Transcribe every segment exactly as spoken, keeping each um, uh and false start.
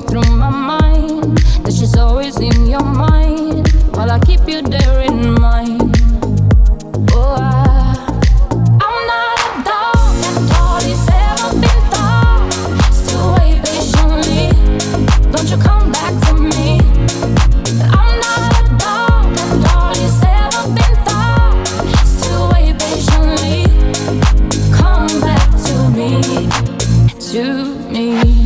through my mind. That she's always in your mind, while I keep you there in mind. Oh, I, I'm not a dog that all he's ever been thought. Still wait patiently, don't you come back to me. I'm not a dog that all he's ever been thought. Still wait patiently, come back to me, to me.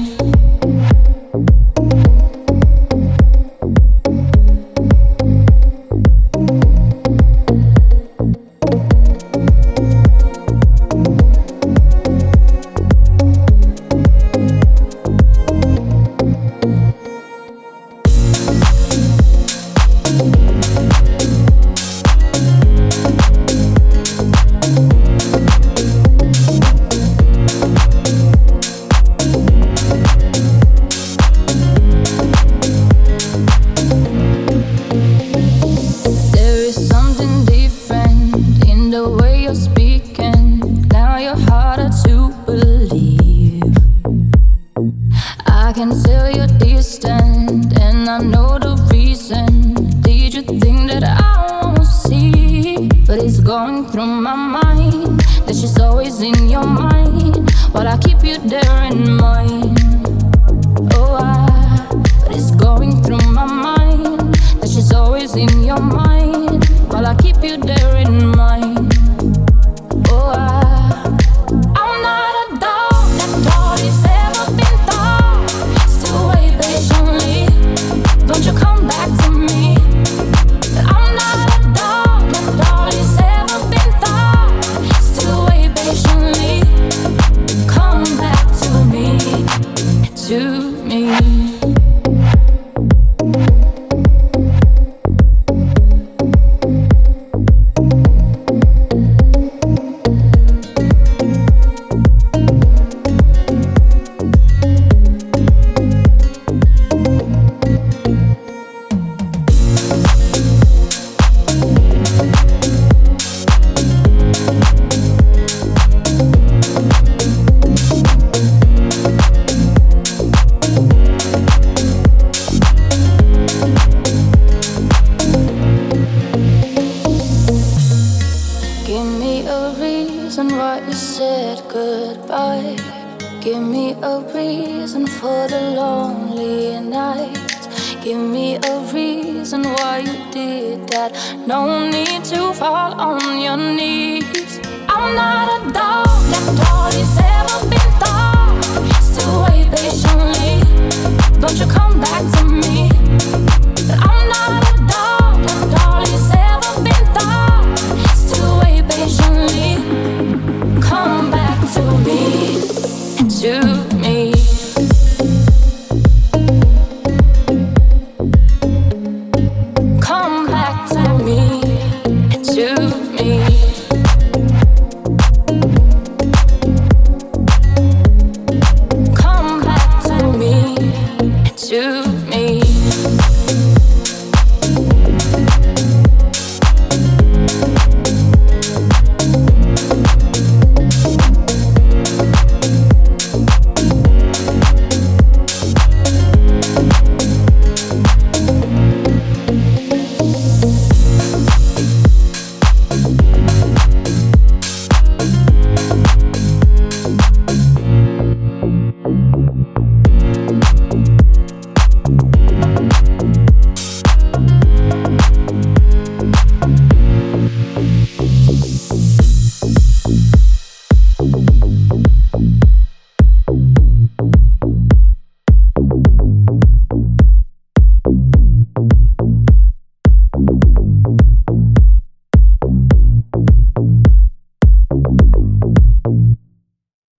Give me a reason for the lonely nights. Give me a reason why you did that. No need to fall on your knees. I'm not a dog that all he's ever been thought. Still wait patiently,